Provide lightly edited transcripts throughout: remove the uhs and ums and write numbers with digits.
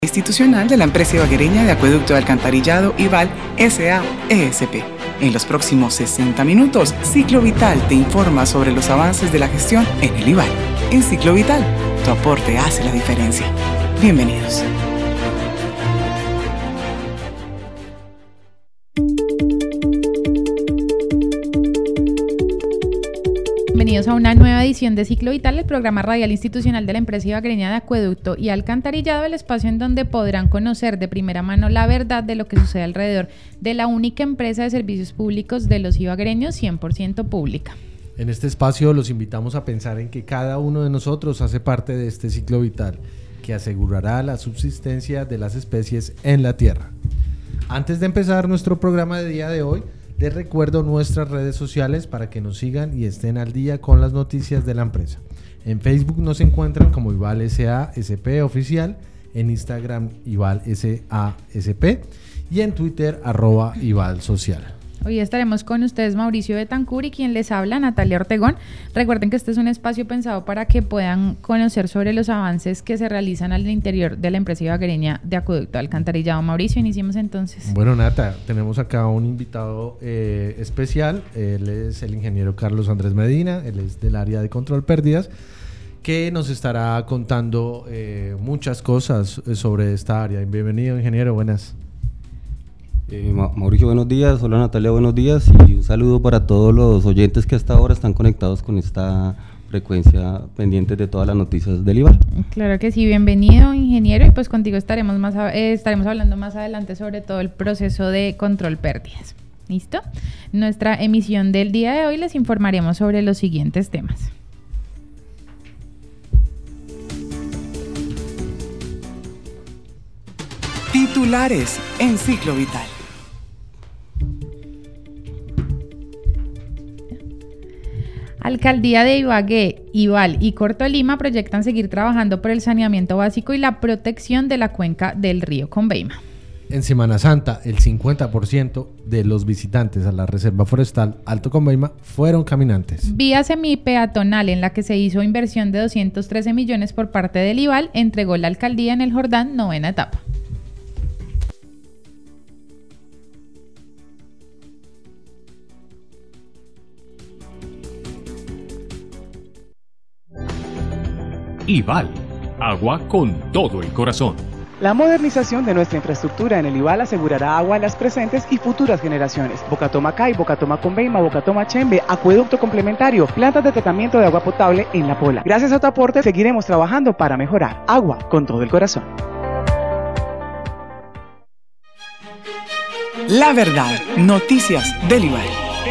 Institucional de la empresa ibaguereña de acueducto de alcantarillado IVAL S.A.E.S.P. En los próximos 60 minutos, Ciclo Vital te informa sobre los avances de la gestión en el IVAL. En Ciclo Vital, tu aporte hace la diferencia. Bienvenidos. Bienvenidos a una nueva edición de Ciclo Vital, el programa radial institucional de la empresa ibaguereña de acueducto y alcantarillado, el espacio en donde podrán conocer de primera mano la verdad de lo que sucede alrededor de la única empresa de servicios públicos de los ibaguereños 100% pública. En este espacio los invitamos a pensar en que cada uno de nosotros hace parte de este ciclo vital que asegurará la subsistencia de las especies en la tierra. Antes de empezar nuestro programa de día de hoy, les recuerdo nuestras redes sociales para que nos sigan y estén al día con las noticias de la empresa. En Facebook nos encuentran como IVAL S.A.S.P. Oficial, en Instagram IVAL S.A.S.P. y en Twitter @IVAL Social. Hoy estaremos con ustedes Mauricio Betancur y quien les habla, Natalia Ortegón. Recuerden que este es un espacio pensado para que puedan conocer sobre los avances que se realizan al interior de la empresa ibaguereña de acueducto alcantarillado. Mauricio, iniciemos entonces. Bueno, Nata, tenemos acá un invitado especial. Él es el ingeniero Carlos Andrés Medina, él es del área de control pérdidas, que nos estará contando muchas cosas sobre esta área. Bienvenido, ingeniero, buenas. Mauricio, buenos días. Hola, Natalia, buenos días. Y un saludo para todos los oyentes que hasta ahora están conectados con esta frecuencia pendientes de todas las noticias del IVAL. Claro que sí, bienvenido, ingeniero. Y pues contigo estaremos hablando más adelante sobre todo el proceso de control pérdidas. ¿Listo? Nuestra emisión del día de hoy les informaremos sobre los siguientes temas. Titulares en Ciclo Vital. Alcaldía de Ibagué, IVAL y Cortolima proyectan seguir trabajando por el saneamiento básico y la protección de la cuenca del río Conveima. En Semana Santa, el 50% de los visitantes a la Reserva Forestal Alto Conveima fueron caminantes. Vía semipeatonal en la que se hizo inversión de 213 millones por parte del IVAL, entregó la alcaldía en el Jordán, 9ª etapa. IVAL, agua con todo el corazón. La modernización de nuestra infraestructura en el IVAL asegurará agua a las presentes y futuras generaciones. Bocatoma Cay, Bocatoma Conveima, Bocatoma Chembe, acueducto complementario, plantas de tratamiento de agua potable en La Pola. Gracias a tu aporte seguiremos trabajando para mejorar. Agua con todo el corazón. La verdad, noticias del IVAL.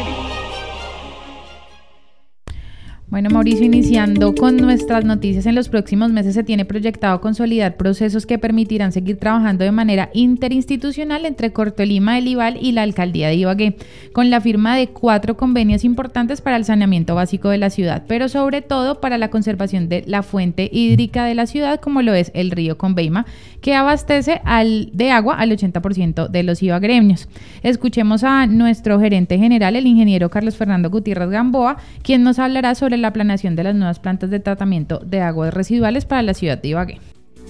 Bueno, Mauricio, iniciando con nuestras noticias, en los próximos meses se tiene proyectado consolidar procesos que permitirán seguir trabajando de manera interinstitucional entre Cortolima, el IVAL y la Alcaldía de Ibagué, con la firma de 4 convenios importantes para el saneamiento básico de la ciudad, pero sobre todo para la conservación de la fuente hídrica de la ciudad, como lo es el río Conveima, que abastece de agua al 80% de los ibaguereños. Escuchemos a nuestro gerente general, el ingeniero Carlos Fernando Gutiérrez Gamboa, quien nos hablará sobre la planeación de las nuevas plantas de tratamiento de aguas residuales para la ciudad de Ibagué.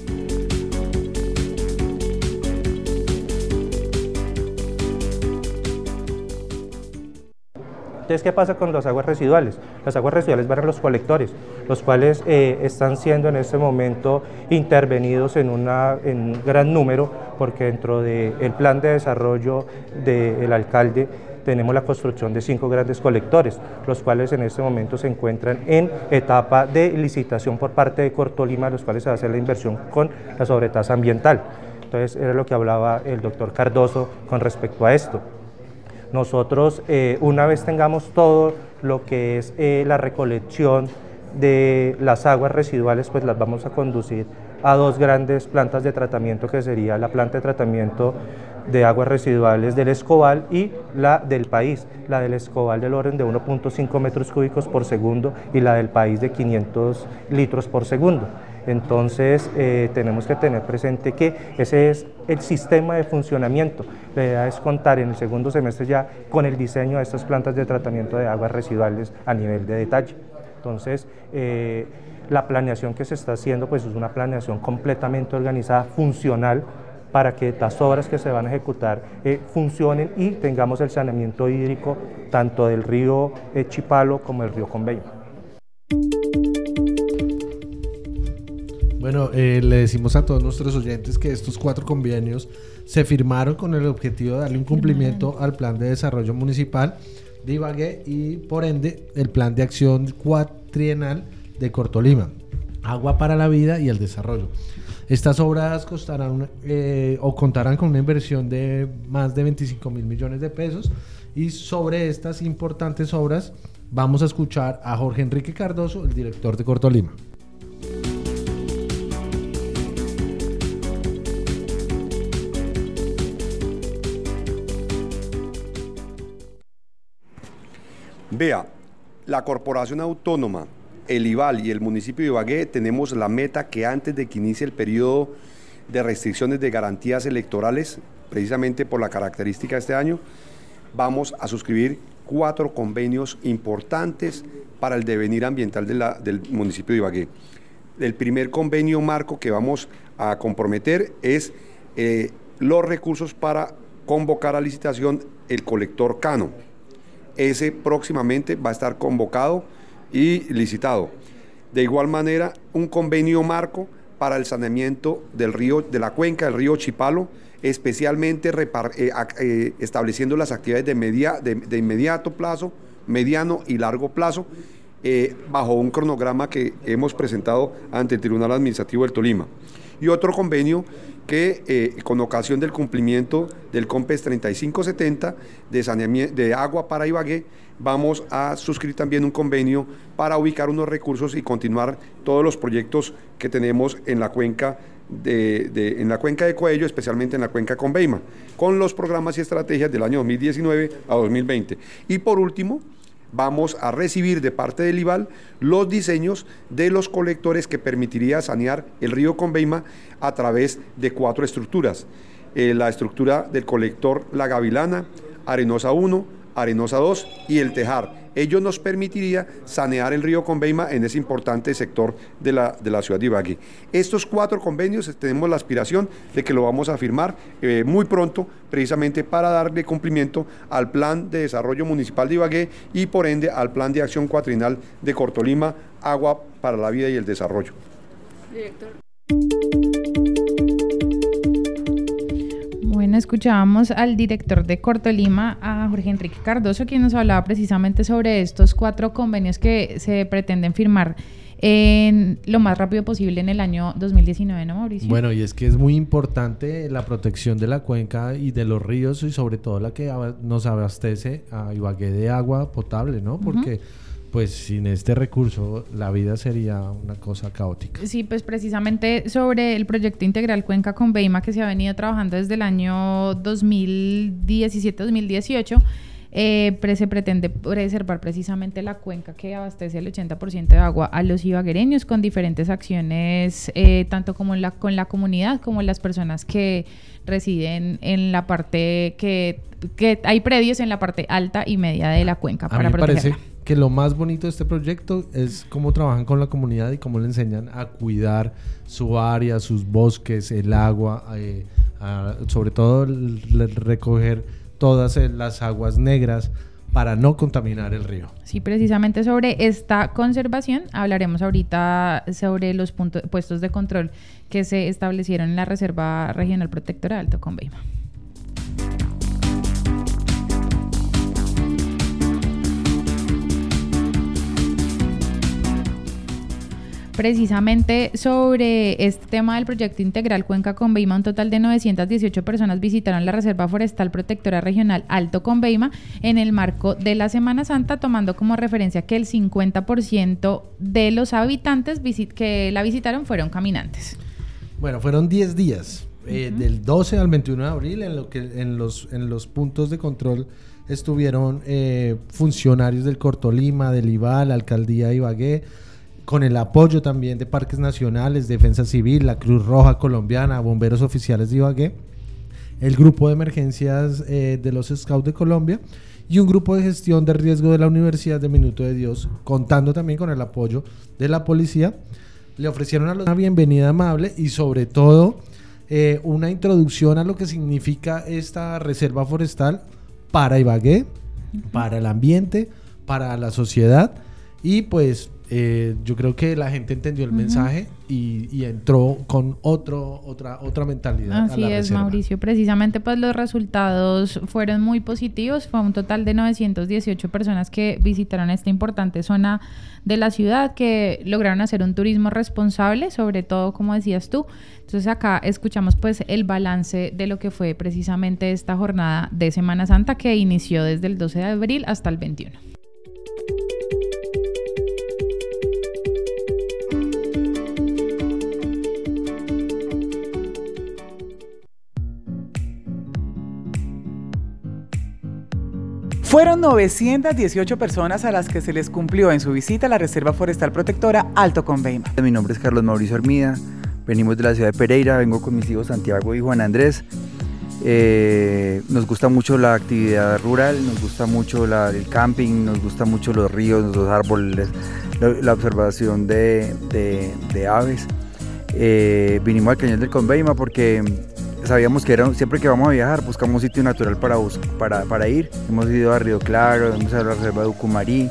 Entonces, ¿qué pasa con las aguas residuales? Las aguas residuales van a los colectores, los cuales están siendo en este momento intervenidos en un gran número, porque dentro del plan de desarrollo del alcalde tenemos la construcción de 5 grandes colectores, los cuales en este momento se encuentran en etapa de licitación por parte de Cortolima, los cuales se va a hacer la inversión con la sobretasa ambiental. Entonces, era lo que hablaba el doctor Cardoso con respecto a esto. Nosotros, una vez tengamos todo lo que es la recolección de las aguas residuales, pues las vamos a conducir a 2 grandes plantas de tratamiento, que sería la planta de tratamiento de aguas residuales del Escobal y la del país. La del Escobal del orden de 1.5 metros cúbicos por segundo y la del país de 500 litros por segundo. Entonces tenemos que tener presente que ese es el sistema de funcionamiento. La idea es contar en el segundo semestre ya con el diseño de estas plantas de tratamiento de aguas residuales a nivel de detalle. Entonces la planeación que se está haciendo pues es una planeación completamente organizada, funcional, para que las obras que se van a ejecutar funcionen y tengamos el saneamiento hídrico tanto del río Chipalo como del río Conveima. Bueno, le decimos a todos nuestros oyentes que estos 4 convenios se firmaron con el objetivo de darle un cumplimiento al Plan de Desarrollo Municipal de Ibagué y por ende el Plan de Acción Cuatrienal de Cortolima, Agua para la Vida y el Desarrollo. Estas obras contarán con una inversión de más de 25.000 millones de pesos y sobre estas importantes obras vamos a escuchar a Jorge Enrique Cardoso, el director de Cortolima. Vea, la Corporación Autónoma, el IVAL y el municipio de Ibagué tenemos la meta que antes de que inicie el periodo de restricciones de garantías electorales, precisamente por la característica de este año, vamos a suscribir 4 convenios importantes para el devenir ambiental del municipio de Ibagué. El primer convenio marco que vamos a comprometer es los recursos para convocar a licitación el colector Cano. Ese próximamente va a estar convocado y licitado. De igual manera, un convenio marco para el saneamiento del río, de la cuenca del río Chipalo, especialmente estableciendo las actividades de inmediato plazo, mediano y largo plazo, bajo un cronograma que hemos presentado ante el Tribunal Administrativo del Tolima. Y otro convenio que con ocasión del cumplimiento del COMPES 3570 de agua para Ibagué, vamos a suscribir también un convenio para ubicar unos recursos y continuar todos los proyectos que tenemos en la cuenca en la cuenca de Coello, especialmente en la cuenca Conveima, con los programas y estrategias del año 2019 a 2020. Y por último, vamos a recibir de parte del IVAL los diseños de los colectores que permitiría sanear el río Conveima a través de 4 estructuras. La estructura del colector La Gavilana, Arenosa 1, Arenosa 2 y el Tejar. Ello nos permitiría sanear el río Conveima en ese importante sector de la ciudad de Ibagué. Estos 4 convenios tenemos la aspiración de que lo vamos a firmar muy pronto, precisamente para darle cumplimiento al Plan de Desarrollo Municipal de Ibagué y por ende al Plan de Acción Cuatrienal de Cortolima, Agua para la Vida y el Desarrollo. Director. Bueno, escuchábamos al director de Cortolima, a Jorge Enrique Cardoso, quien nos hablaba precisamente sobre estos 4 convenios que se pretenden firmar en lo más rápido posible en el año 2019, ¿no, Mauricio? Bueno, y es que es muy importante la protección de la cuenca y de los ríos y sobre todo la que nos abastece a Ibagué de agua potable, ¿no? Porque pues sin este recurso la vida sería una cosa caótica. Sí, pues precisamente sobre el proyecto integral Cuenca Conveima que se ha venido trabajando desde el año 2017-2018, se pretende preservar precisamente la cuenca que abastece el 80% de agua a los ibaguereños con diferentes acciones, tanto como con la comunidad como las personas que residen en la parte que hay predios en la parte alta y media de la cuenca para protegerla. Parece que lo más bonito de este proyecto es cómo trabajan con la comunidad y cómo le enseñan a cuidar su área, sus bosques, el agua, sobre todo recoger todas las aguas negras para no contaminar el río. Sí, precisamente sobre esta conservación hablaremos ahorita sobre los puestos de control que se establecieron en la Reserva Regional Protectora de Alto Conveima. Precisamente sobre este tema del proyecto integral Cuenca Conveima, un total de 918 personas visitaron la Reserva Forestal Protectora Regional Alto Conveima en el marco de la Semana Santa, tomando como referencia que el 50% de los habitantes que la visitaron fueron caminantes. Bueno, fueron 10 días, del 12 al 21 de abril, en los puntos de control estuvieron funcionarios del Cortolima, del IVAL, Alcaldía de Ibagué, con el apoyo también de Parques Nacionales, Defensa Civil, la Cruz Roja Colombiana, Bomberos Oficiales de Ibagué, el Grupo de Emergencias de los Scouts de Colombia y un grupo de gestión de riesgo de la Universidad de Minuto de Dios, contando también con el apoyo de la policía. Le ofrecieron a los una bienvenida amable y sobre todo una introducción a lo que significa esta reserva forestal para Ibagué, para el ambiente, para la sociedad, y pues yo creo que la gente entendió el mensaje y entró con otra mentalidad. Así es, reserva. Mauricio, precisamente pues los resultados fueron muy positivos. Fue un total de 918 personas que visitaron esta importante zona de la ciudad, que lograron hacer un turismo responsable, sobre todo, como decías tú. Entonces acá escuchamos pues el balance de lo que fue precisamente esta jornada de Semana Santa, que inició desde el 12 de abril hasta el 21. Fueron 918 personas a las que se les cumplió en su visita a la Reserva Forestal Protectora Alto Conveima. Mi nombre es Carlos Mauricio Armida, venimos de la ciudad de Pereira, vengo con mis hijos Santiago y Juan Andrés. Nos gusta mucho la actividad rural, nos gusta mucho el camping, nos gusta mucho los ríos, los árboles, la observación de aves. Vinimos al Cañón del Conveima porque sabíamos que siempre que vamos a viajar buscamos un sitio natural para ir. Hemos ido a Río Claro, hemos ido a la Reserva de Ucumarí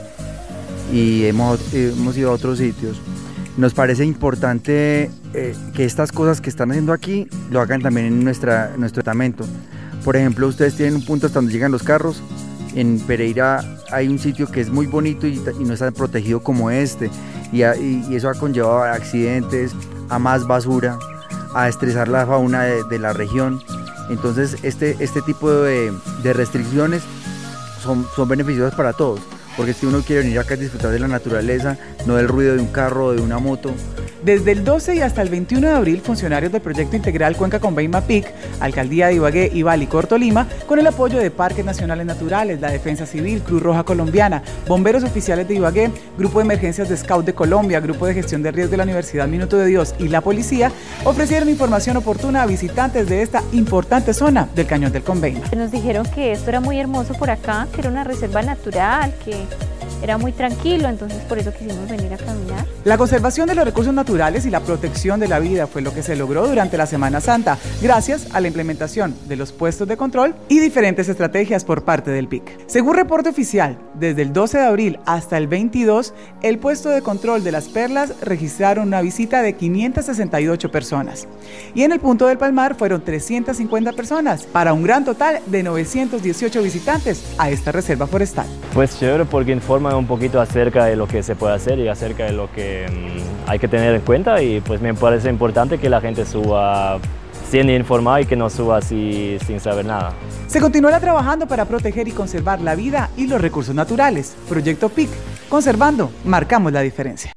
y hemos ido a otros sitios. Nos parece importante que estas cosas que están haciendo aquí lo hagan también en nuestro departamento. Por ejemplo, ustedes tienen un punto hasta donde llegan los carros. En Pereira hay un sitio que es muy bonito y no es tan protegido como este. Y eso ha conllevado a accidentes, a más basura, a estresar la fauna de la región. Entonces este tipo de restricciones son beneficiosas para todos, porque si uno quiere venir acá a disfrutar de la naturaleza, no del ruido de un carro o de una moto. Desde el 12 y hasta el 21 de abril, funcionarios del Proyecto Integral Cuenca Conveima PIC, Alcaldía de Ibagué, Ibal y Cortolima, con el apoyo de Parques Nacionales Naturales, la Defensa Civil, Cruz Roja Colombiana, Bomberos Oficiales de Ibagué, Grupo de Emergencias de Scout de Colombia, Grupo de Gestión de Riesgo de la Universidad Minuto de Dios y la Policía, ofrecieron información oportuna a visitantes de esta importante zona del Cañón del Conveima. Nos dijeron que esto era muy hermoso por acá, que era una reserva natural, que era muy tranquilo, entonces por eso quisimos venir a caminar. La conservación de los recursos naturales y la protección de la vida fue lo que se logró durante la Semana Santa, gracias a la implementación de los puestos de control y diferentes estrategias por parte del PIC. Según reporte oficial, desde el 12 de abril hasta el 22, el puesto de control de Las Perlas registraron una visita de 568 personas. Y en el punto del Palmar fueron 350 personas, para un gran total de 918 visitantes a esta reserva forestal. Pues chévere, porque informa un poquito acerca de lo que se puede hacer y acerca de lo que hay que tener en cuenta, y pues me parece importante que la gente suba siendo informada y que no suba así sin saber nada. Se continuará trabajando para proteger y conservar la vida y los recursos naturales. Proyecto PIC, conservando, marcamos la diferencia.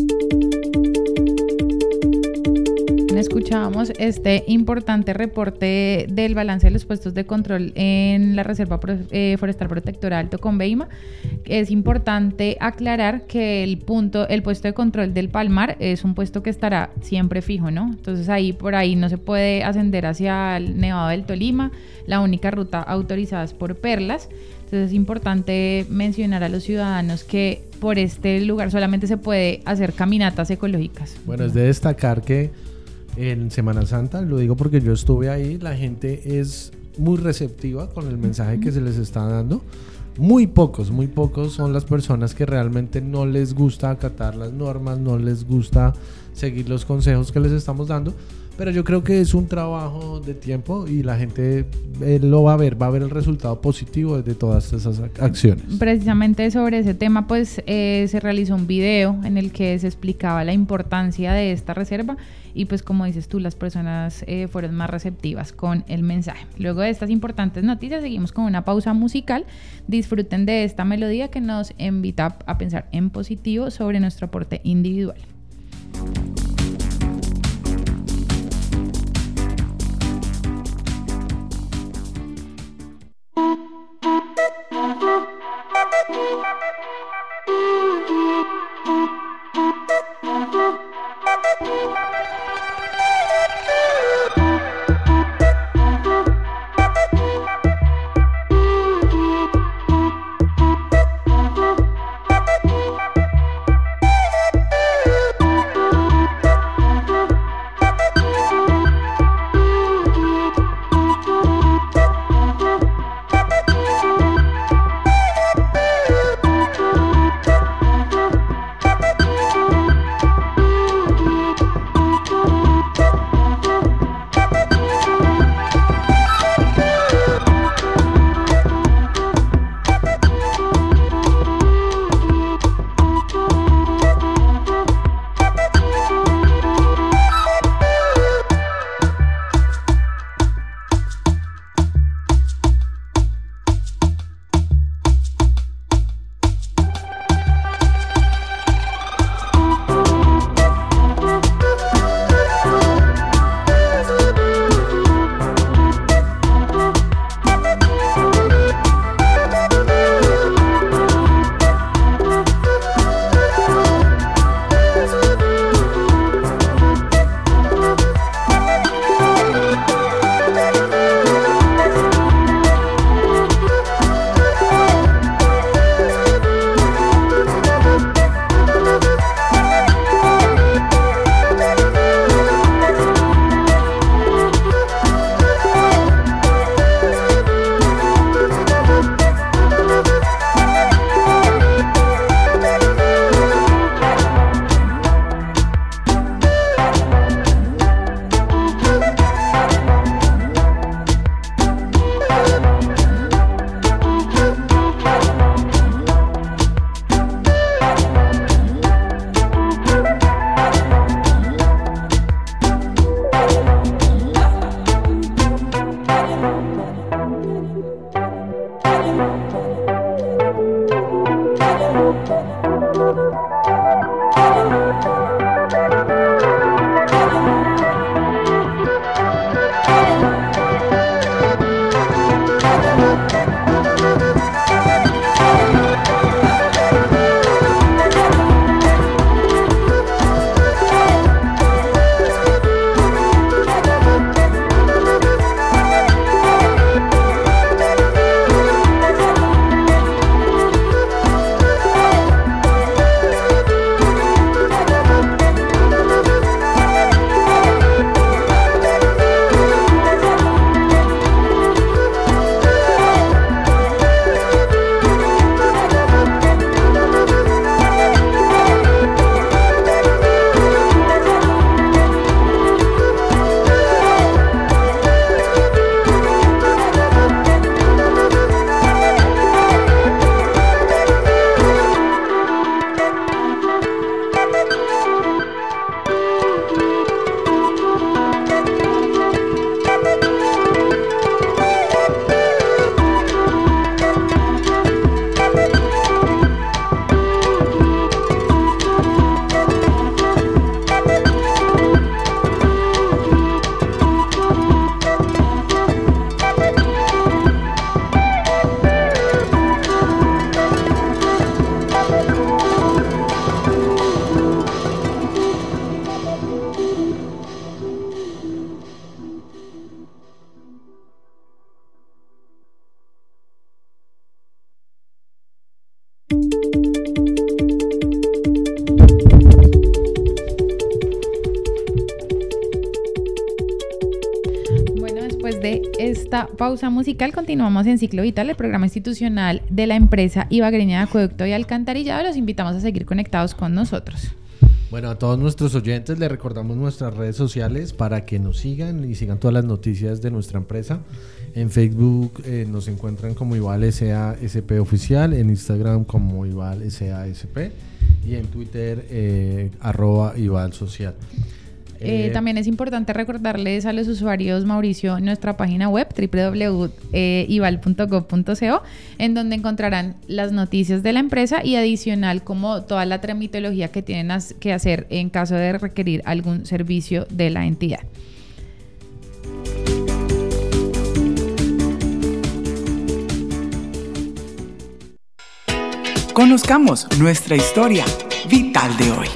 Escuchábamos este importante reporte del balance de los puestos de control en la Reserva Forestal Protectora Alto Conveima. Es importante aclarar que el puesto de control del Palmar es un puesto que estará siempre fijo, ¿no? Entonces por ahí no se puede ascender hacia el Nevado del Tolima. La única ruta autorizada es por Perlas. Entonces es importante mencionar a los ciudadanos que por este lugar solamente se puede hacer caminatas ecológicas. Bueno, es de destacar que en Semana Santa, lo digo porque yo estuve ahí, la gente es muy receptiva con el mensaje que se les está dando. Muy pocos son las personas que realmente no les gusta acatar las normas, no les gusta seguir los consejos que les estamos dando, pero yo creo que es un trabajo de tiempo y la gente lo va a ver el resultado positivo de todas esas acciones. Precisamente sobre ese tema pues se realizó un video en el que se explicaba la importancia de esta reserva y pues como dices tú, las personas fueron más receptivas con el mensaje. Luego de estas importantes noticias seguimos con una pausa musical. Disfruten de esta melodía que nos invita a pensar en positivo sobre nuestro aporte individual. Después de esta pausa musical, continuamos en Ciclo Vital, el programa institucional de la empresa Ibagreña de Acueducto y Alcantarillado. Los invitamos a seguir conectados con nosotros. Bueno, a todos nuestros oyentes les recordamos nuestras redes sociales para que nos sigan y sigan todas las noticias de nuestra empresa. En Facebook nos encuentran como Ival SASP Oficial, en Instagram como Ival SASP y en Twitter @Ival Social. También es importante recordarles a los usuarios, Mauricio, nuestra página web www.ival.gov.co, en donde encontrarán las noticias de la empresa y adicional como toda la tramitología que tienen que hacer en caso de requerir algún servicio de la entidad. Conozcamos nuestra historia vital de hoy.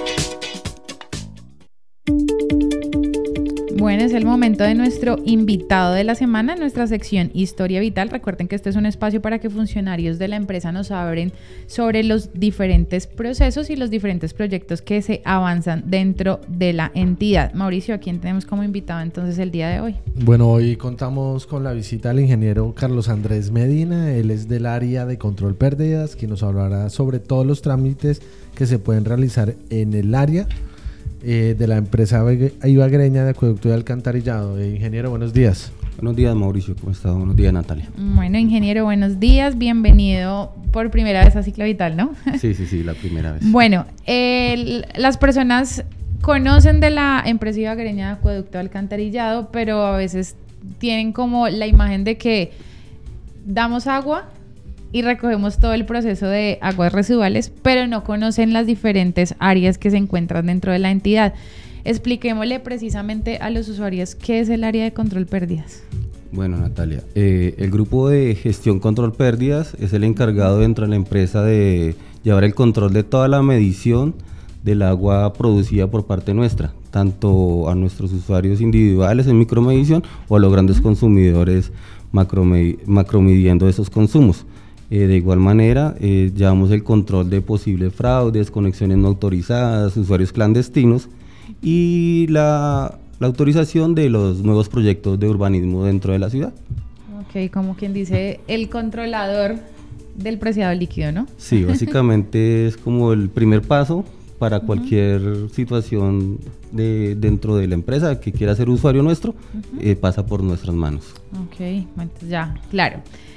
Bueno, es el momento de nuestro invitado de la semana, nuestra sección Historia Vital. Recuerden que este es un espacio para que funcionarios de la empresa nos hablen sobre los diferentes procesos y los diferentes proyectos que se avanzan dentro de la entidad. Mauricio, ¿a quién tenemos como invitado entonces el día de hoy? Bueno, hoy contamos con la visita del ingeniero Carlos Andrés Medina. Él es del área de control pérdidas, que nos hablará sobre todos los trámites que se pueden realizar en el área de la empresa Ibagreña de Acueducto y Alcantarillado. Ingeniero, buenos días. Buenos días, Mauricio, ¿cómo está? Buenos días, Natalia. Bueno, ingeniero, buenos días, bienvenido por primera vez a Ciclo Vital, ¿no? Sí, la primera vez. Bueno, las personas conocen de la empresa Ibagreña de Acueducto y Alcantarillado, pero a veces tienen como la imagen de que damos agua y recogemos todo el proceso de aguas residuales, pero no conocen las diferentes áreas que se encuentran dentro de la entidad. Expliquémosle precisamente a los usuarios qué es el área de control pérdidas. Bueno, Natalia, el grupo de gestión control pérdidas es el encargado dentro de la empresa de llevar el control de toda la medición del agua producida por parte nuestra, tanto a nuestros usuarios individuales en micromedición o a los grandes consumidores macromidiendo esos consumos. De igual manera, llevamos el control de posibles fraudes, conexiones no autorizadas, usuarios clandestinos y la autorización de los nuevos proyectos de urbanismo dentro de la ciudad. Ok, como quien dice, el controlador del preciado líquido, ¿no? Sí, básicamente es como el primer paso para cualquier situación dentro de la empresa que quiera ser usuario nuestro, pasa por nuestras manos. Ok, entonces ya, claro.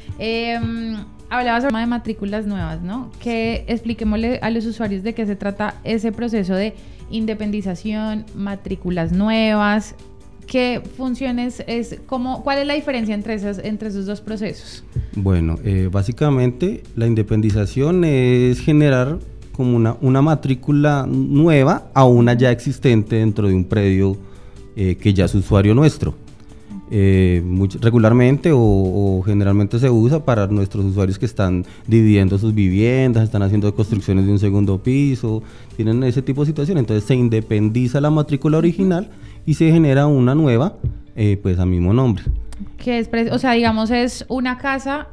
Hablabas sobre de matrículas nuevas, ¿no? Que expliquémosle a los usuarios de qué se trata ese proceso de independización, matrículas nuevas, qué funciones es, cuál es la diferencia entre esos dos procesos. Bueno, básicamente la independización es generar como una matrícula nueva a una ya existente dentro de un predio que ya es usuario nuestro. Regularmente o generalmente se usa para nuestros usuarios que están dividiendo sus viviendas, están haciendo construcciones de un segundo piso, tienen ese tipo de situación. Entonces se independiza la matrícula original y se genera una nueva, pues a mismo nombre. Que es, o sea, digamos, es una casa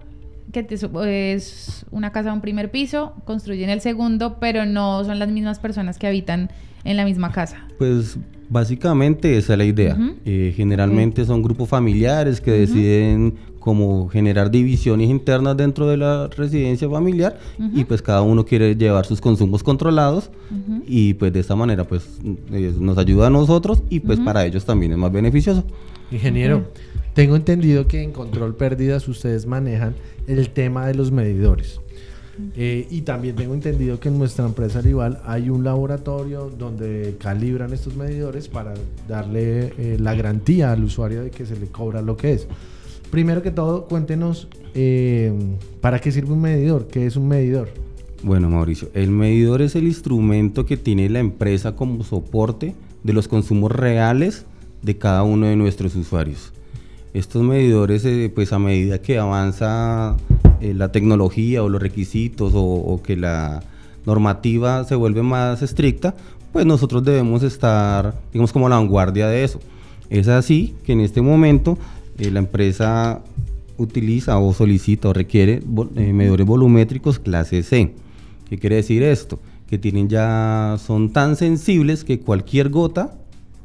es una casa de un primer piso, construyen el segundo, pero no son las mismas personas que habitan en la misma casa. Pues básicamente esa es la idea. Generalmente son grupos familiares que deciden como generar divisiones internas dentro de la residencia familiar y pues cada uno quiere llevar sus consumos controlados y pues de esta manera pues nos ayuda a nosotros y pues para ellos también es más beneficioso. Ingeniero, tengo entendido que en control pérdidas ustedes manejan el tema de los medidores. Y también tengo entendido que en nuestra empresa Ival hay un laboratorio donde calibran estos medidores para darle la garantía al usuario de que se le cobra lo que es. Primero que todo, cuéntenos ¿para qué sirve un medidor? ¿Qué es un medidor? Bueno, Mauricio, el medidor es el instrumento que tiene la empresa como soporte de los consumos reales de cada uno de nuestros usuarios. Estos medidores, pues a medida que avanza la tecnología o los requisitos o que la normativa se vuelve más estricta, pues nosotros debemos estar, digamos, como a la vanguardia de eso. Es así que en este momento la empresa utiliza o solicita o requiere medidores volumétricos clase C. ¿Qué quiere decir esto? Que son tan sensibles que cualquier gota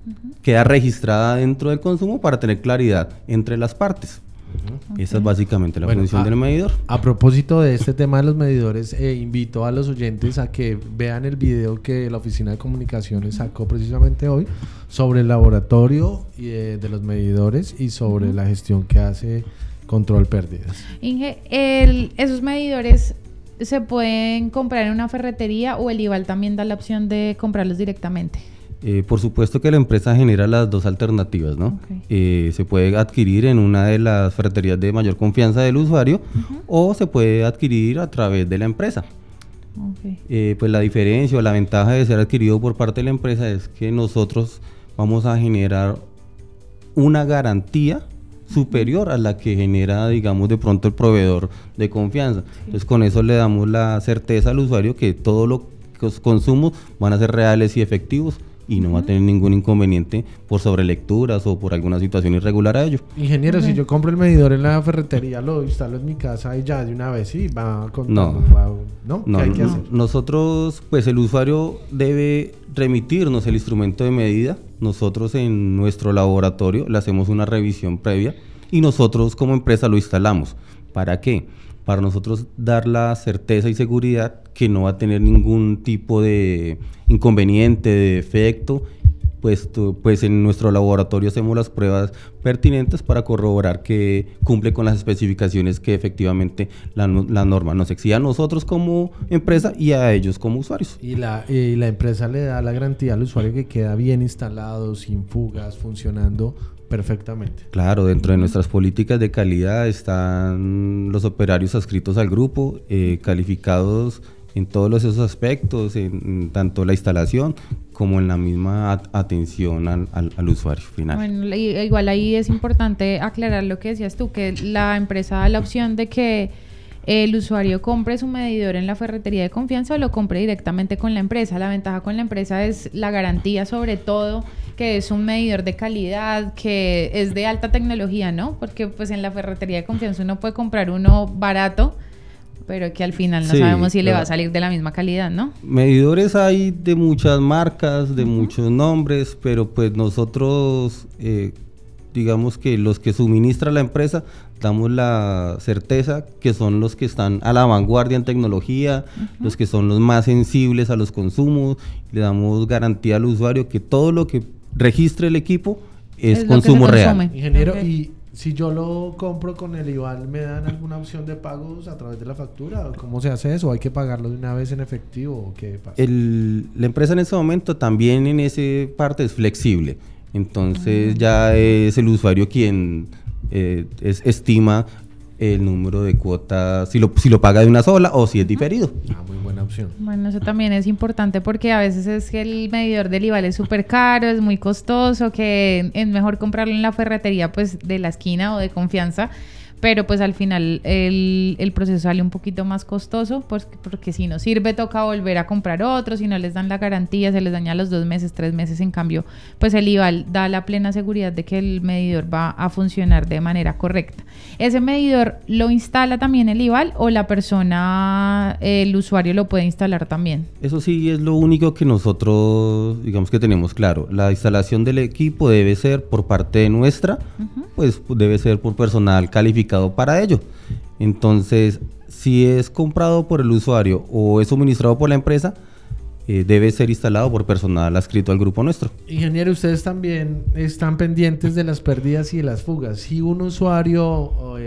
queda registrada dentro del consumo para tener claridad entre las partes. Esa es básicamente la función del medidor. A propósito de este tema de los medidores, invito a los oyentes a que vean el video que la Oficina de Comunicaciones sacó precisamente hoy sobre el laboratorio de los medidores y sobre la gestión que hace Control Pérdidas. Inge, ¿esos medidores se pueden comprar en una ferretería o el IVAL también da la opción de comprarlos directamente? Por supuesto que la empresa genera las dos alternativas, ¿no? Se puede adquirir en una de las ferreterías de mayor confianza del usuario o se puede adquirir a través de la empresa. Pues la diferencia o la ventaja de ser adquirido por parte de la empresa es que nosotros vamos a generar una garantía superior a la que genera, digamos, de pronto el proveedor de confianza. Entonces con eso le damos la certeza al usuario que todos los consumos van a ser reales y efectivos y no va a tener ningún inconveniente por sobrelecturas o por alguna situación irregular a ello. Ingeniero, si yo compro el medidor en la ferretería, lo instalo en mi casa y ya de una vez, sí, va contando. ¿No? ¿Qué hay que hacer? Nosotros, pues el usuario debe remitirnos el instrumento de medida. Nosotros en nuestro laboratorio le hacemos una revisión previa y nosotros como empresa lo instalamos. ¿Para qué? Para nosotros dar la certeza y seguridad que no va a tener ningún tipo de inconveniente, de defecto, pues en nuestro laboratorio hacemos las pruebas pertinentes para corroborar que cumple con las especificaciones que efectivamente la norma nos exige a nosotros como empresa y a ellos como usuarios. Y la empresa le da la garantía al usuario que queda bien instalado, sin fugas, funcionando perfectamente. Claro, dentro de nuestras políticas de calidad están los operarios adscritos al grupo, calificados en todos esos aspectos, en tanto la instalación como en la misma atención al usuario final. Bueno, igual ahí es importante aclarar lo que decías tú, que la empresa da la opción de que el usuario compre su medidor en la ferretería de confianza o lo compre directamente con la empresa. La ventaja con la empresa es la garantía, sobre todo, que es un medidor de calidad, que es de alta tecnología, ¿no? Porque pues en la ferretería de confianza uno puede comprar uno barato, pero que al final no sabemos si le va a salir de la misma calidad, ¿no? Medidores hay de muchas marcas, de muchos nombres, pero pues nosotros, digamos que los que suministra la empresa, damos la certeza que son los que están a la vanguardia en tecnología, los que son los más sensibles a los consumos, le damos garantía al usuario que todo lo que registre el equipo es consumo real. Ingeniero, y si yo lo compro con el IVAL, ¿me dan alguna opción de pagos a través de la factura? ¿Cómo se hace eso? ¿Hay que pagarlo de una vez en efectivo o qué pasa? La empresa en ese momento también en esa parte es flexible. Entonces ya es el usuario quien estima el número de cuotas, si lo paga de una sola o si es diferido. Muy buena opción. Bueno, eso también es importante porque a veces es que el medidor del IVAL es súper caro, es muy costoso, que es mejor comprarlo en la ferretería pues de la esquina o de confianza, pero pues al final el proceso sale un poquito más costoso porque si no sirve toca volver a comprar otro, si no les dan la garantía se les daña a los 2 meses, 3 meses, en cambio pues el IVAL da la plena seguridad de que el medidor va a funcionar de manera correcta. ¿Ese medidor lo instala también el IVAL o la persona, el usuario lo puede instalar también? Eso sí es lo único que nosotros digamos que tenemos claro, la instalación del equipo debe ser por parte de nuestra, pues debe ser por personal calificado para ello. Entonces, si es comprado por el usuario o es suministrado por la empresa, debe ser instalado por personal adscrito al grupo nuestro. Ingeniero, ustedes también están pendientes de las pérdidas y de las fugas. Si un usuario o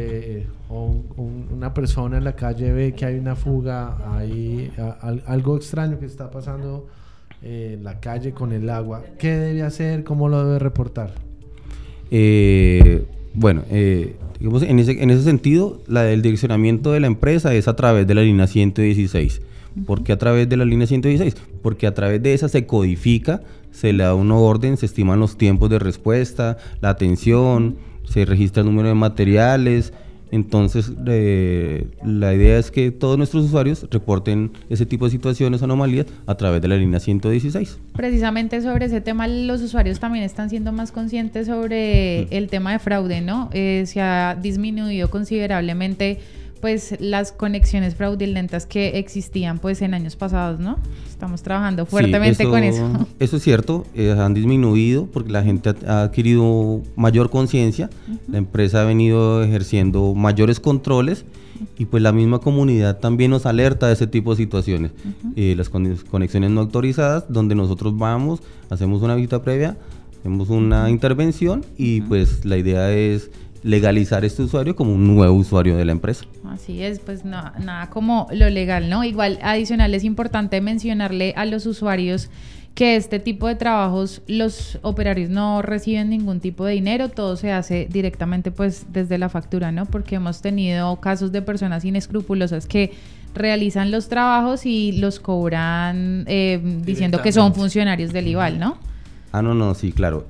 una persona en la calle ve que hay una fuga, hay algo extraño que está pasando en la calle con el agua, ¿qué debe hacer? ¿Cómo lo debe reportar? Digamos, en ese sentido, el direccionamiento de la empresa es a través de la línea 116. ¿Por qué a través de la línea 116? Porque a través de esa se codifica, se le da una orden, se estiman los tiempos de respuesta, la atención, se registra el número de materiales. Entonces, la idea es que todos nuestros usuarios reporten ese tipo de situaciones o anomalías a través de la línea 116. Precisamente sobre ese tema, los usuarios también están siendo más conscientes sobre el tema de fraude, ¿no? Se ha disminuido considerablemente pues las conexiones fraudulentas que existían pues en años pasados, ¿no? Estamos trabajando fuertemente con eso. Eso es cierto, han disminuido porque la gente ha adquirido mayor conciencia, la empresa ha venido ejerciendo mayores controles y pues la misma comunidad también nos alerta de ese tipo de situaciones. Las conexiones no autorizadas, donde nosotros vamos, hacemos una visita previa, hacemos una intervención y pues la idea es legalizar este usuario como un nuevo usuario de la empresa. Así es, pues nada como lo legal, ¿no? Igual adicional es importante mencionarle a los usuarios que este tipo de trabajos los operarios no reciben ningún tipo de dinero, todo se hace directamente pues desde la factura, ¿no? Porque hemos tenido casos de personas inescrupulosas que realizan los trabajos y los cobran diciendo que son funcionarios del IVAL, ¿no? No, sí, claro.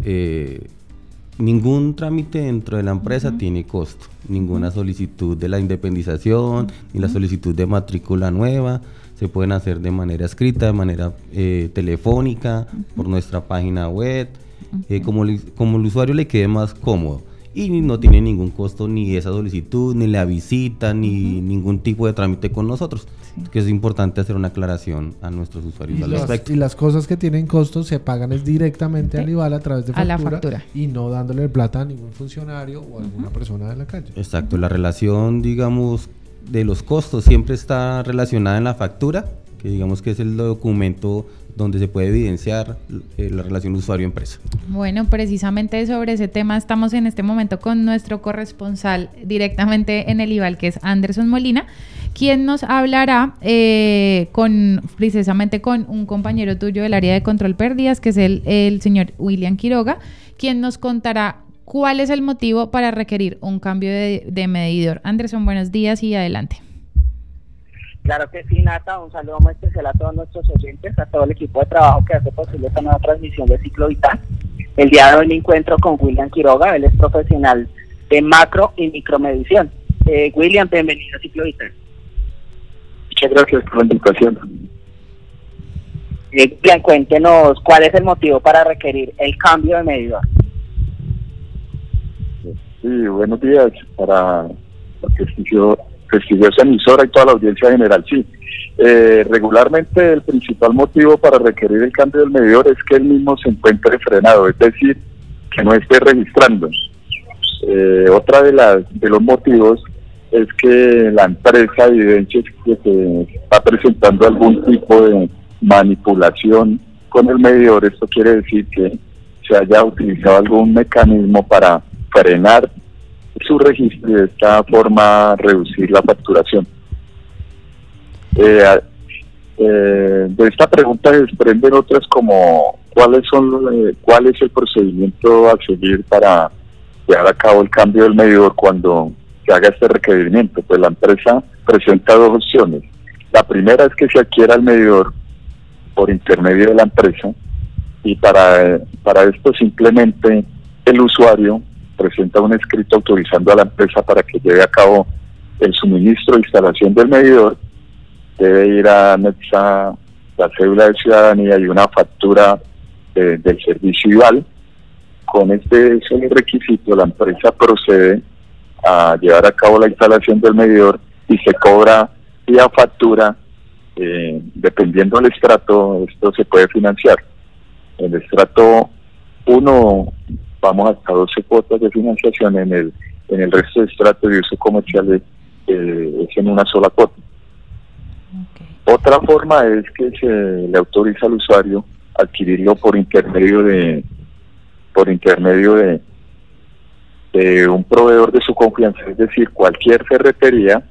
Ningún trámite dentro de la empresa tiene costo, ninguna solicitud de la independización, ni la solicitud de matrícula nueva, se pueden hacer de manera escrita, de manera telefónica, por nuestra página web, como el usuario le quede más cómodo. Y no tiene ningún costo ni esa solicitud, ni la visita, ni ningún tipo de trámite con nosotros. Que es importante hacer una aclaración a nuestros usuarios al respecto. Y las cosas que tienen costos se pagan es directamente al IVAL a través de factura, y no dándole plata a ningún funcionario o a alguna persona de la calle. Exacto, la relación, digamos, de los costos siempre está relacionada en la factura, que digamos que es el documento donde se puede evidenciar la relación usuario-empresa. Bueno, precisamente sobre ese tema estamos en este momento con nuestro corresponsal directamente en el IVAL, que es Anderson Molina, quien nos hablará precisamente con un compañero tuyo del área de control pérdidas, que es el señor William Quiroga, quien nos contará cuál es el motivo para requerir un cambio de medidor. Anderson, buenos días y adelante. Claro que sí, Nata, un saludo muy especial a todos nuestros oyentes, a todo el equipo de trabajo que hace posible esta nueva transmisión de Ciclo Vital. El día de hoy me encuentro con William Quiroga, él es profesional de macro y micromedición. William, bienvenido a Ciclo Vital. Muchas gracias por la invitación. William, cuéntenos cuál es el motivo para requerir el cambio de medidor. Sí, buenos días para la prestigiosa emisora y toda la audiencia general. Sí, regularmente el principal motivo para requerir el cambio del medidor es que el mismo se encuentre frenado, es decir, que no esté registrando. Otra de los motivos es que la empresa evidencia que se está presentando algún tipo de manipulación con el medidor. Esto quiere decir que se haya utilizado algún mecanismo para frenar su registro y de esta forma reducir la facturación. De esta pregunta se desprenden otras como cuál es el procedimiento a seguir para llevar a cabo el cambio del medidor cuando se haga este requerimiento. Pues la empresa presenta dos opciones. La primera es que se adquiera el medidor por intermedio de la empresa, y para esto simplemente el usuario presenta un escrito autorizando a la empresa para que lleve a cabo el suministro e instalación del medidor. Debe ir a anexar la cédula de ciudadanía y una factura del servicio IVAL. Con este solo requisito la empresa procede a llevar a cabo la instalación del medidor y se cobra vía factura. Dependiendo del estrato, esto se puede financiar. En el estrato 1 vamos hasta 12 cuotas de financiación, en el resto de estratos de uso comercial es en una sola cuota. Otra forma es que se le autoriza al usuario adquirirlo por intermedio de un proveedor de su confianza, es decir, cualquier ferretería.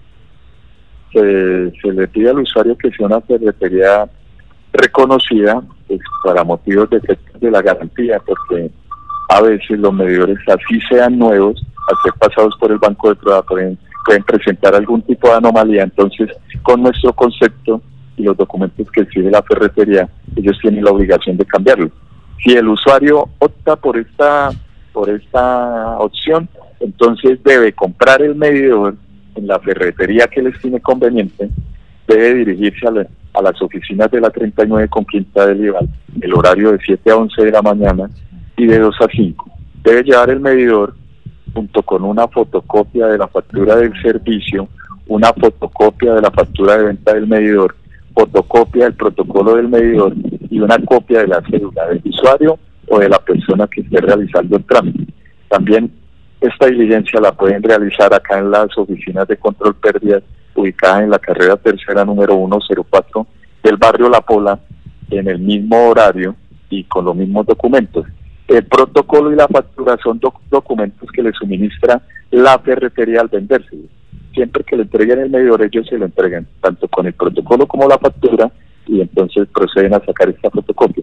Se le pide al usuario que sea una ferretería reconocida, pues, para motivos de efectos de la garantía, porque a veces los medidores, así sean nuevos, al ser pasados por el banco de prueba, pueden presentar algún tipo de anomalía. Entonces, con nuestro concepto y los documentos que exige la ferretería, ellos tienen la obligación de cambiarlo. Si el usuario opta por esta opción, entonces debe comprar el medidor en la ferretería que les tiene conveniente, debe dirigirse a las oficinas de la 39 con Quinta del IVAL, el horario de 7 a 11 de la mañana y de 2 a 5. Debe llevar el medidor junto con una fotocopia de la factura del servicio una fotocopia de la factura de venta del medidor, fotocopia del protocolo del medidor y una copia de la cédula del usuario o de la persona que esté realizando el trámite. También esta diligencia la pueden realizar acá en las oficinas de control pérdidas ubicadas en la carrera tercera número 104 del barrio La Pola, en el mismo horario y con los mismos documentos. El protocolo y la factura son documentos que le suministra la ferretería al venderse. Siempre que le entreguen el medidor, ellos se lo entregan, tanto con el protocolo como la factura, y entonces proceden a sacar esta fotocopia.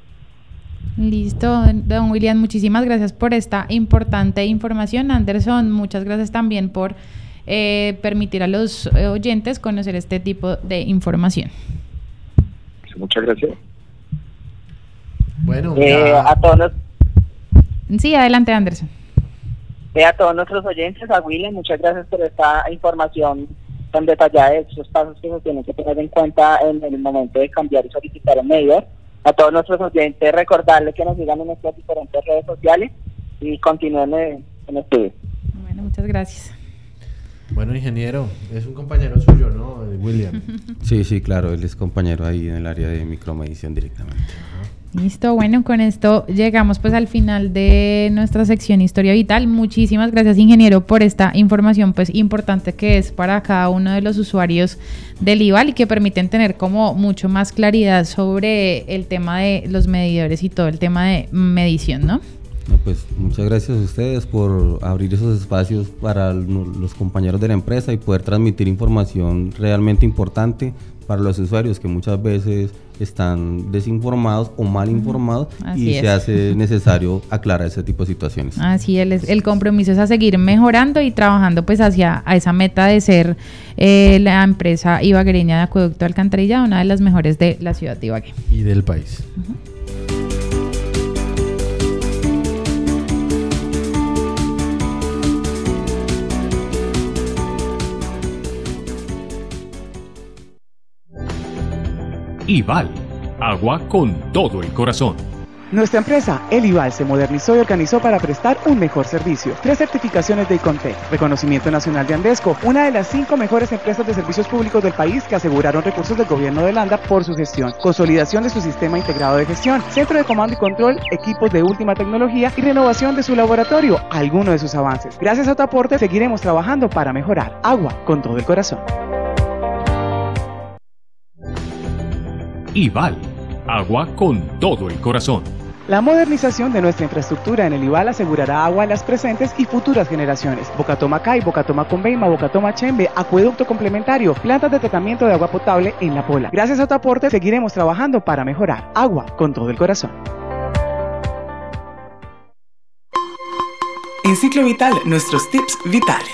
Listo, don William, muchísimas gracias por esta importante información. Anderson, muchas gracias también por permitir a los oyentes conocer este tipo de información. Muchas gracias. Bueno, a todos Sí, adelante, Anderson. A todos nuestros oyentes, a William, muchas gracias por esta información tan detallada de esos pasos que se tienen que tener en cuenta en el momento de cambiar y solicitar el medidor. A todos nuestros oyentes, recordarles que nos sigan en nuestras diferentes redes sociales y continúen en el estudio. Bueno, muchas gracias. Bueno, ingeniero, es un compañero suyo, ¿no, William? Sí, claro, él es compañero ahí en el área de micromedición directamente. Listo, bueno, con esto llegamos pues al final de nuestra sección Historia Vital. Muchísimas gracias, ingeniero, por esta información pues importante que es para cada uno de los usuarios del IVAL y que permiten tener como mucho más claridad sobre el tema de los medidores y todo el tema de medición, ¿no? Pues muchas gracias a ustedes por abrir esos espacios para los compañeros de la empresa y poder transmitir información realmente importante para los usuarios que muchas veces están desinformados o mal informados. Así se hace necesario aclarar ese tipo de situaciones. Así es, el compromiso es a seguir mejorando y trabajando pues hacia esa meta de ser la empresa ibaguereña de acueducto alcantarillado, una de las mejores de la ciudad de Ibagué. Y del país. IVAL, agua con todo el corazón. Nuestra empresa, El IVAL, se modernizó y organizó para prestar un mejor servicio. 3 certificaciones de ICONTEC, reconocimiento nacional de Andesco, una de las 5 mejores empresas de servicios públicos del país que aseguraron recursos del gobierno de Landa por su gestión, consolidación de su sistema integrado de gestión, centro de comando y control, equipos de última tecnología y renovación de su laboratorio, algunos de sus avances. Gracias a tu aporte seguiremos trabajando para mejorar. Agua con todo el corazón. IVAL, agua con todo el corazón. La modernización de nuestra infraestructura en el IVAL asegurará agua a las presentes y futuras generaciones. Bocatoma Cay, Bocatoma Conveima, Bocatoma Chembe, acueducto complementario, plantas de tratamiento de agua potable en La Pola. Gracias a tu aporte seguiremos trabajando para mejorar. Agua con todo el corazón. En Ciclo Vital, nuestros tips vitales.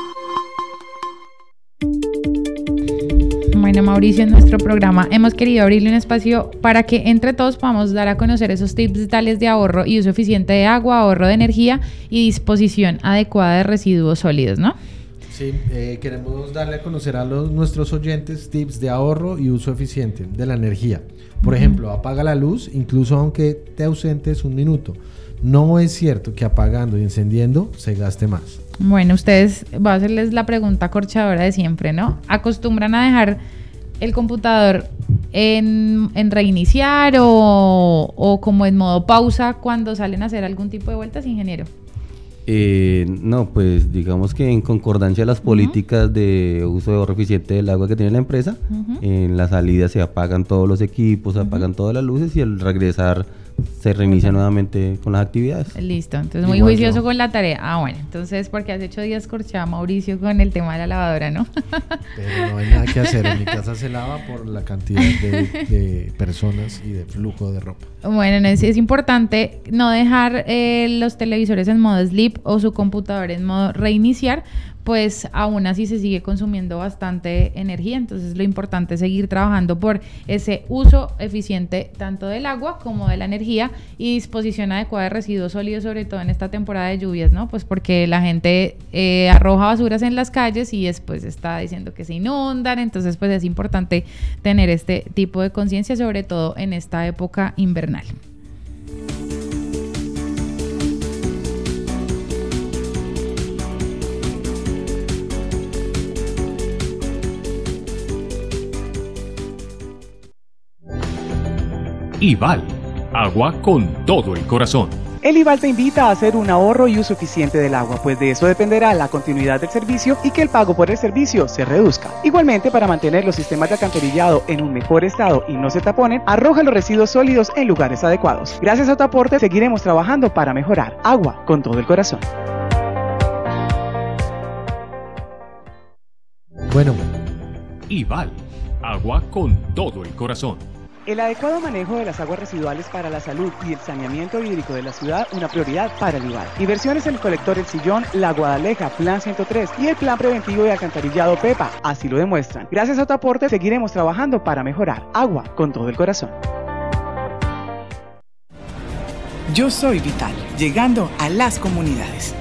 Bueno, Mauricio, en nuestro programa hemos querido abrirle un espacio para que entre todos podamos dar a conocer esos tips vitales de ahorro y uso eficiente de agua, ahorro de energía y disposición adecuada de residuos sólidos, ¿no? Sí, queremos darle a conocer a nuestros oyentes tips de ahorro y uso eficiente de la energía. Por ejemplo, apaga la luz incluso aunque te ausentes un minuto. No es cierto que apagando y encendiendo se gaste más. Bueno, ustedes, voy a hacerles la pregunta corchadora de siempre, ¿no? ¿Acostumbran a dejar el computador en reiniciar o como en modo pausa cuando salen a hacer algún tipo de vueltas, ingeniero? No, pues digamos que en concordancia a las políticas de uso de ahorro eficiente del agua que tiene la empresa, en la salida se apagan todos los equipos, se apagan todas las luces y al regresar se reinicia nuevamente con las actividades. Listo, entonces muy juicioso con la tarea. Ah, bueno, entonces porque has hecho días corchada, Mauricio, con el tema de la lavadora, ¿no? Pero no hay nada que hacer, en mi casa se lava por la cantidad de personas y de flujo de ropa. Bueno, es importante no dejar los televisores en modo sleep o su computador en modo reiniciar, pues aún así se sigue consumiendo bastante energía, entonces lo importante es seguir trabajando por ese uso eficiente tanto del agua como de la energía y disposición adecuada de residuos sólidos, sobre todo en esta temporada de lluvias, ¿no? Pues porque la gente arroja basuras en las calles y después está diciendo que se inundan, entonces pues es importante tener este tipo de conciencia, sobre todo en esta época invernal. IVAL, agua con todo el corazón. El IVAL te invita a hacer un ahorro y uso eficiente del agua, pues de eso dependerá la continuidad del servicio y que el pago por el servicio se reduzca. Igualmente, para mantener los sistemas de alcantarillado en un mejor estado y no se taponen, arroja los residuos sólidos en lugares adecuados. Gracias a tu aporte, seguiremos trabajando para mejorar. Agua con todo el corazón. Bueno. IVAL, agua con todo el corazón. El adecuado manejo de las aguas residuales para la salud y el saneamiento hídrico de la ciudad, una prioridad para el IVAL. Inversiones en el colector El Sillón, La Guadaleja, Plan 103 y el Plan Preventivo de Alcantarillado PEPA, así lo demuestran. Gracias a tu aporte seguiremos trabajando para mejorar. Agua con todo el corazón. Yo soy Vital, llegando a las comunidades.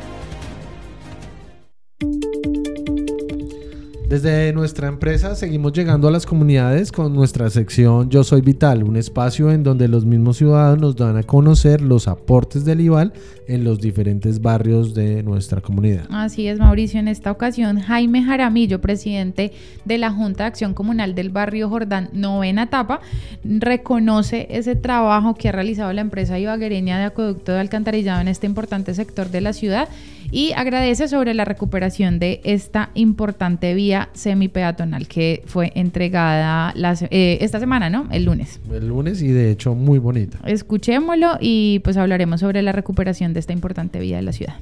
Desde nuestra empresa seguimos llegando a las comunidades con nuestra sección Yo Soy Vital, un espacio en donde los mismos ciudadanos nos dan a conocer los aportes del IVAL en los diferentes barrios de nuestra comunidad. Así es, Mauricio. En esta ocasión, Jaime Jaramillo, presidente de la Junta de Acción Comunal del Barrio Jordán, novena etapa, reconoce ese trabajo que ha realizado la empresa ibaguereña de acueducto de alcantarillado en este importante sector de la ciudad y agradece sobre la recuperación de esta importante vía semipeatonal que fue entregada esta semana, ¿no? El lunes. El lunes, y de hecho muy bonita. Escuchémoslo y pues hablaremos sobre la recuperación de esta importante vía de la ciudad.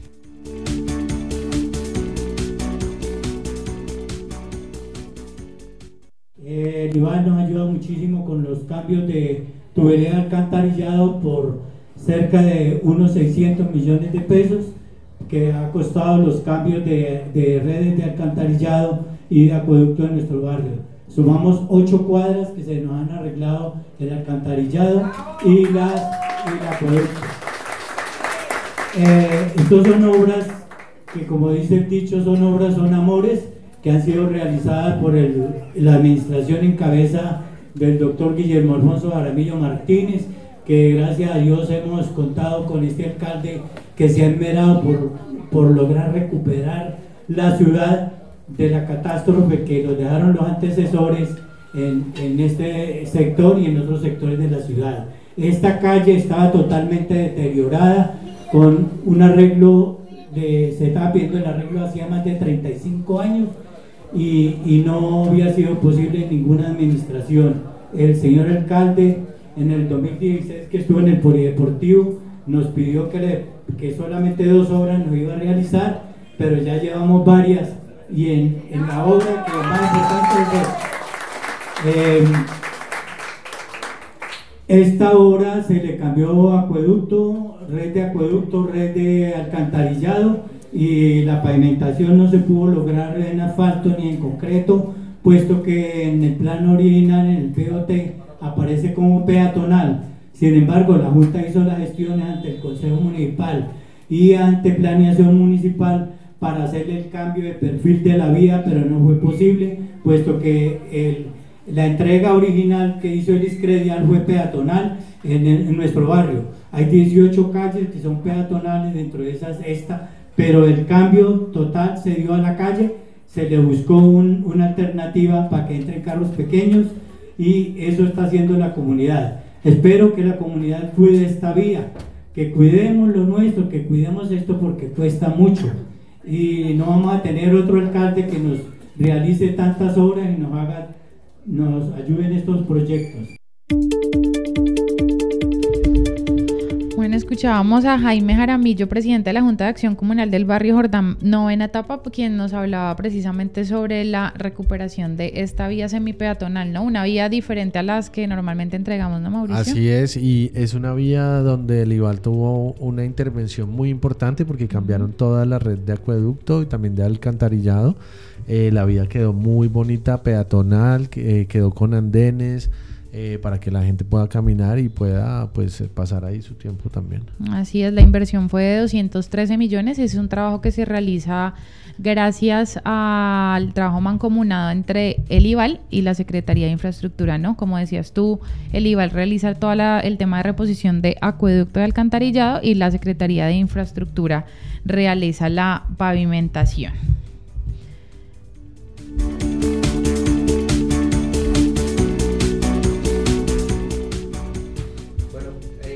El IVAL nos ayuda muchísimo con los cambios de tubería de alcantarillado por cerca de unos 600 millones de pesos que ha costado los cambios de redes de alcantarillado y de acueducto en nuestro barrio. Sumamos 8 cuadras que se nos han arreglado el alcantarillado y el acueducto. Estos son obras que, como dice el dicho, son amores que han sido realizadas por la administración en cabeza del doctor Guillermo Alfonso Jaramillo Martínez, que gracias a Dios hemos contado con este alcalde que se ha esmerado por lograr recuperar la ciudad de la catástrofe que nos dejaron los antecesores en este sector y en otros sectores de la ciudad. Esta calle estaba totalmente deteriorada, con un arreglo, se estaba pidiendo el arreglo hacía más de 35 años y no había sido posible en ninguna administración. El señor alcalde en el 2016 que estuvo en el polideportivo nos pidió que solamente 2 obras nos iba a realizar, pero ya llevamos varias y en la obra que más importante es esta obra se le cambió acueducto, red de alcantarillado y la pavimentación no se pudo lograr en asfalto ni en concreto, puesto que en el plan original, en el POT, aparece como peatonal. Sin embargo, la Junta hizo las gestiones ante el Consejo Municipal y ante Planeación Municipal para hacerle el cambio de perfil de la vía, pero no fue posible, puesto que la entrega original que hizo el Iscredial fue peatonal en nuestro barrio. Hay 18 calles que son peatonales, dentro de esas esta, pero el cambio total se dio a la calle, se le buscó una alternativa para que entren carros pequeños y eso está haciendo la comunidad. Espero que la comunidad cuide esta vía, que cuidemos lo nuestro, que cuidemos esto porque cuesta mucho y no vamos a tener otro alcalde que nos realice tantas obras y nos ayude en estos proyectos. Bueno, escuchábamos a Jaime Jaramillo, presidente de la Junta de Acción Comunal del Barrio Jordán, novena etapa, quien nos hablaba precisamente sobre la recuperación de esta vía semipeatonal, ¿no? Una vía diferente a las que normalmente entregamos, ¿no, Mauricio? Así es, y es una vía donde el IVAL tuvo una intervención muy importante porque cambiaron toda la red de acueducto y también de alcantarillado. La vía quedó muy bonita, peatonal, quedó con andenes, para que la gente pueda caminar y pueda pues pasar ahí su tiempo también. Así es, la inversión fue de 213 millones, es un trabajo que se realiza gracias al trabajo mancomunado entre el IVAL y la Secretaría de Infraestructura, ¿no? Como decías tú, el IVAL realiza todo el tema de reposición de acueducto de alcantarillado y la Secretaría de Infraestructura realiza la pavimentación.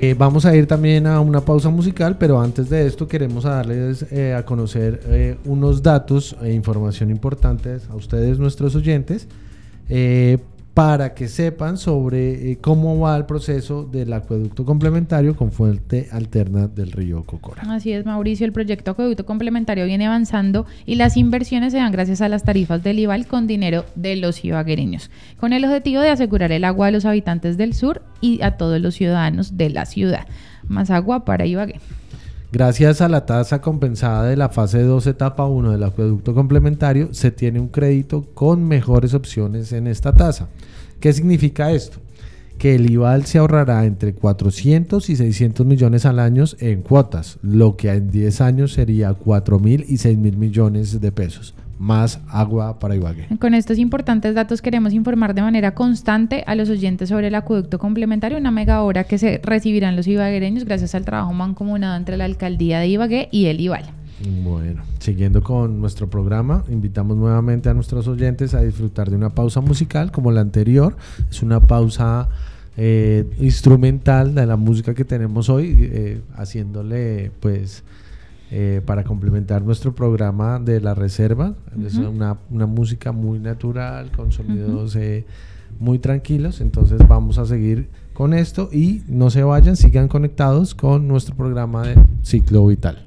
Vamos a ir también a una pausa musical, pero antes de esto queremos darles a conocer unos datos e información importantes a ustedes, nuestros oyentes, para que sepan sobre cómo va el proceso del acueducto complementario con fuente alterna del río Cocora. Así es, Mauricio, el proyecto acueducto complementario viene avanzando y las inversiones se dan gracias a las tarifas del IVAL con dinero de los ibaguereños, con el objetivo de asegurar el agua a los habitantes del sur y a todos los ciudadanos de la ciudad. Más agua para Ibagué. Gracias a la tasa compensada de la fase 2, etapa 1 del acueducto complementario, se tiene un crédito con mejores opciones en esta tasa. ¿Qué significa esto? Que el IVAL se ahorrará entre 400 y 600 millones al año en cuotas, lo que en 10 años sería 4.000 y 6.000 millones de pesos. Más agua para Ibagué. Con estos importantes datos queremos informar de manera constante a los oyentes sobre el acueducto complementario, una mega obra que se recibirán los ibaguereños gracias al trabajo mancomunado entre la alcaldía de Ibagué y el IVAL. Bueno, siguiendo con nuestro programa, invitamos nuevamente a nuestros oyentes a disfrutar de una pausa musical como la anterior. Es una pausa instrumental de la música que tenemos hoy, haciéndole pues para complementar nuestro programa de la reserva. Es una música muy natural, con sonidos muy tranquilos. Entonces vamos a seguir con esto y no se vayan, sigan conectados con nuestro programa de Ciclo Vital.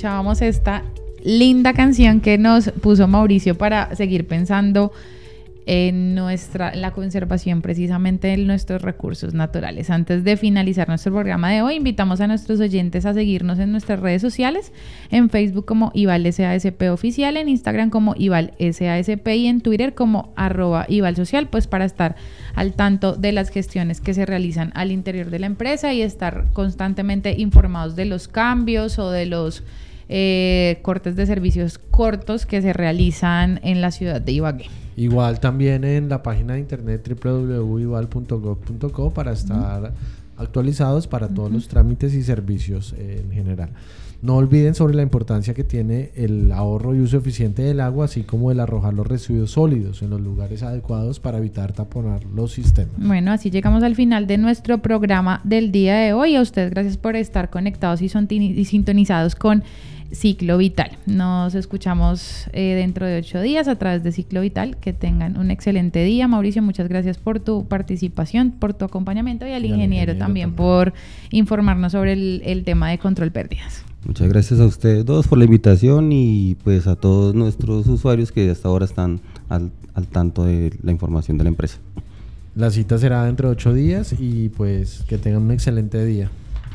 escuchábamos esta linda canción que nos puso Mauricio para seguir pensando en la conservación precisamente de nuestros recursos naturales. Antes de finalizar nuestro programa de hoy, invitamos a nuestros oyentes a seguirnos en nuestras redes sociales, en Facebook como Ival SASP Oficial, en Instagram como Ival SASP y en Twitter como @IvalSocial, pues para estar al tanto de las gestiones que se realizan al interior de la empresa y estar constantemente informados de los cambios o de los cortes de servicios cortos que se realizan en la ciudad de Ibagué. Igual también en la página de internet www.ival.gov.co para estar actualizados para todos los trámites y servicios en general. No olviden sobre la importancia que tiene el ahorro y uso eficiente del agua, así como el arrojar los residuos sólidos en los lugares adecuados para evitar taponar los sistemas. Bueno, así llegamos al final de nuestro programa del día de hoy. A ustedes gracias por estar conectados y sintonizados con Ciclo Vital. Nos escuchamos dentro de 8 días a través de Ciclo Vital. Que tengan un excelente día. Mauricio, muchas gracias por tu participación, por tu acompañamiento y al ingeniero también por informarnos sobre el tema de control pérdidas. Muchas gracias a ustedes dos por la invitación y pues a todos nuestros usuarios que hasta ahora están al tanto de la información de la empresa. La cita será dentro de 8 días y pues que tengan un excelente día.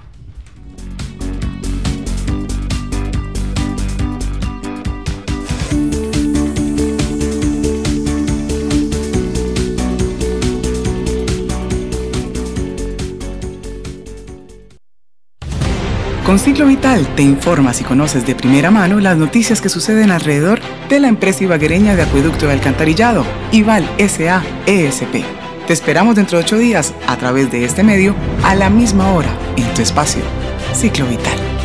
Con Ciclo Vital te informas y conoces de primera mano las noticias que suceden alrededor de la empresa ibaguereña de acueducto y alcantarillado, Ival SAESP. Te esperamos dentro de 8 días a través de este medio a la misma hora en tu espacio. Ciclo Vital.